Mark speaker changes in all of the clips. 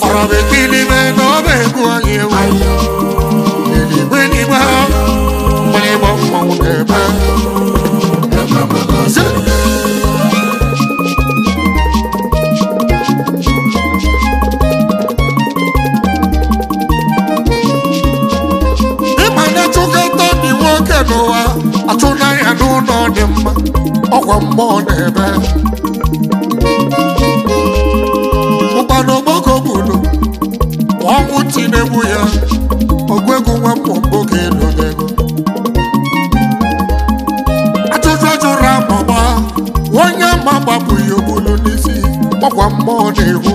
Speaker 1: Arabekini me no be guanyewo. Eli weni ba, mali ba maune ba. Imana chukata ni woke noa, atuna ya nuno demma, okwa mbone be. Mubano boko bulu, wangu chine buya, ogwegu mwambo kelo lego. Atujura mama, wanya mama buyo bulu nisi, okwa mbone hu.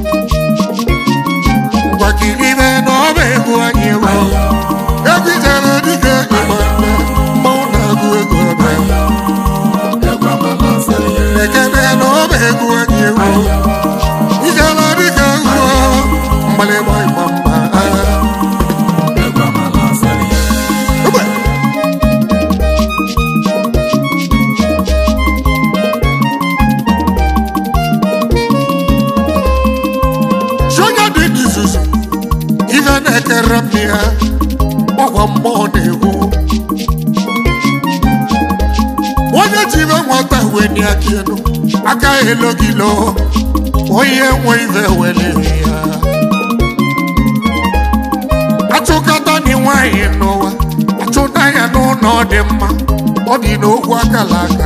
Speaker 1: Wakili me no be guanyewo. Every time I dig a Mona Guego, the Grandma said, I can't know you. He's a lot of money, my mama. The Grandma said, show your business, even a carabia. One morning, one achievement water when you are killed. I can't look it low. Oh, yeah, wave away. I took out any wine, no. I told I know no them. Or you know what I like.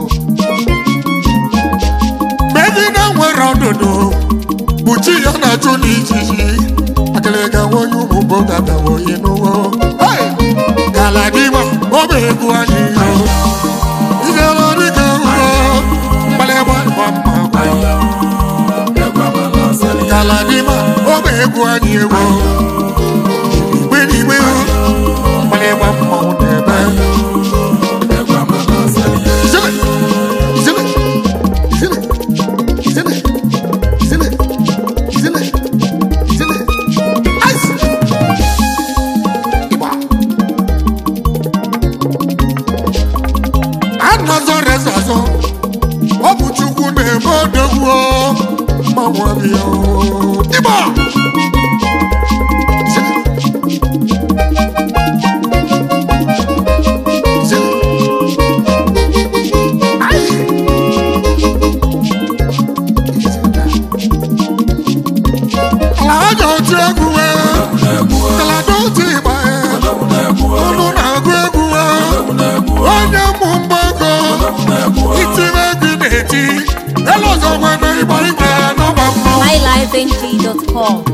Speaker 1: Maybe now we're on the door. But you are not too easy. I can't let go you move out of the way, you know. Galadima, Obe Guanio. Is a lot of Malema, Galadima, Obe Guanio. Willy will Malema Mountain.
Speaker 2: MyLifeNG.com.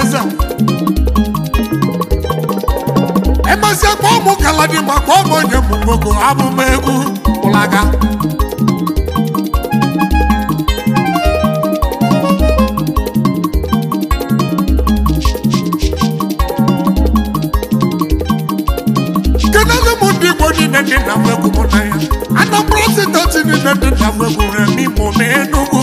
Speaker 1: eze emesịa kwa ụmụ kaladi makwa ụmụ onye m nwoke abụmegwu ụlaga kenele m ndị Igbo niile dị na mwegwu mụ na ya Anambra steeti niile dị na mwegwu n'Imo na Enugu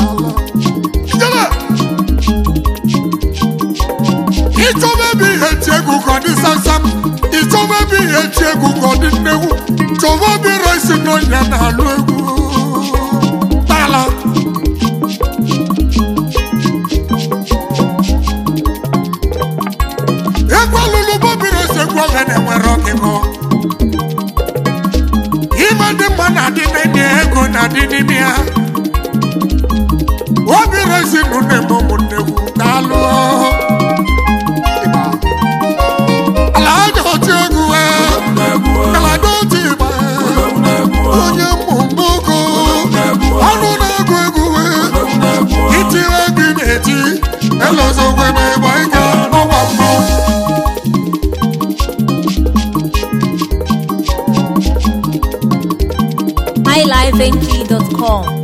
Speaker 1: ịchọba ebe ihe ti egwu ka ọ dị samsam ịchọba ebe ihe ti egwu ka ọ dị nnegwu chọba obi resi n'onye na-alụ egwu tala egwu alụlụ bobi resi egwu oge na-enwere ọkịkọ ime dị mma na-adị n'enye ego na-adị n'ime ya obi resi nụ na-eme ụmụnnegwu daalụ onye mmụmụgo ọnụ na-agụ egwu itire gị na-eti elozogwe n'ebe ike ọgba mbọ
Speaker 2: highlifeng.com